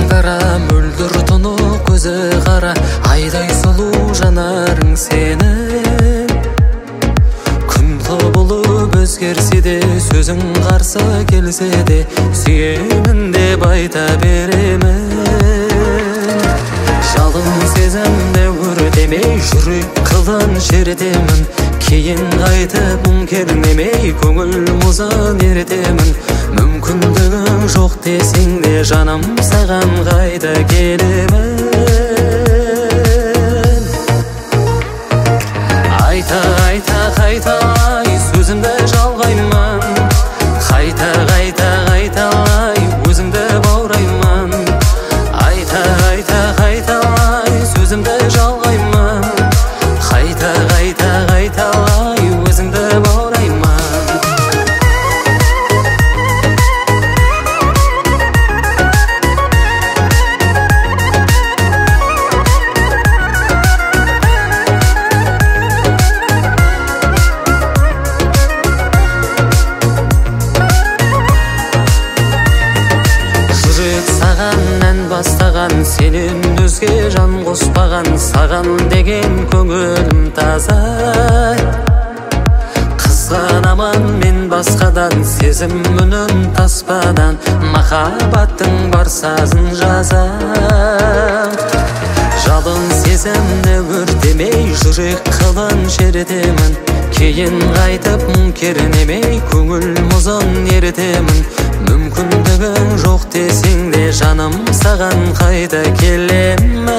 дара мөлдір тұнық көзі қара, айдай сұлу жанарың сенің. Күн құбылып өзгерсе де, сөзің қарсы келсе де, сүйемін деп айта беремін. Жалын сезімді өртемей, жүрек қылын шертемін. Кейін қайтып мұң кернемей, көңіл мұзын ертемін. Мүмкіндігің жоқ десең де, жаным саған қайта келемін. Айта айта қайталай, сөзімді жалғайман. Қайта қайта қайталай, өзіңді баурайман. Айта айта қайталай, сөзімді жалғайман. Қайта қайта қайталай, өзіңді баурайман. Саған ән бастаған, сенен өзге жан қоспаған. Саған деген көңілім таза, қызғанаман мен басқадан. Сезім үнін таспадан, махаббаттың бар сазын жазам. Жалын сезімді өртемей, жүрек қылын шертемін. Кейін қайтып мұң кернемей, көңіл мұзын ертемін. Мүмкіндігің жоқ десең де, жаным саған қайта келемін.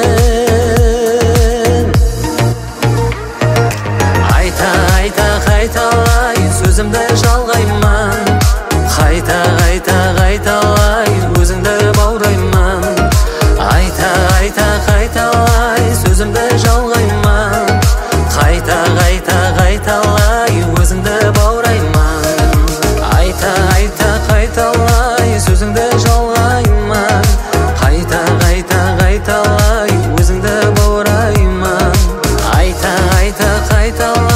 Айта айта қайталай, сөзімді жалғайман. Қайта қайта қайталай, өзіңді баурайман. Айта айта қайталай, сөзімді жалғайман. Қайта қайта қайталай, өзіңді баурайман. Айта айта қайталай, сөзіңді жалғайман. Қайта қайта қайталай, өзіңді баурайман. Айта айта қайталай.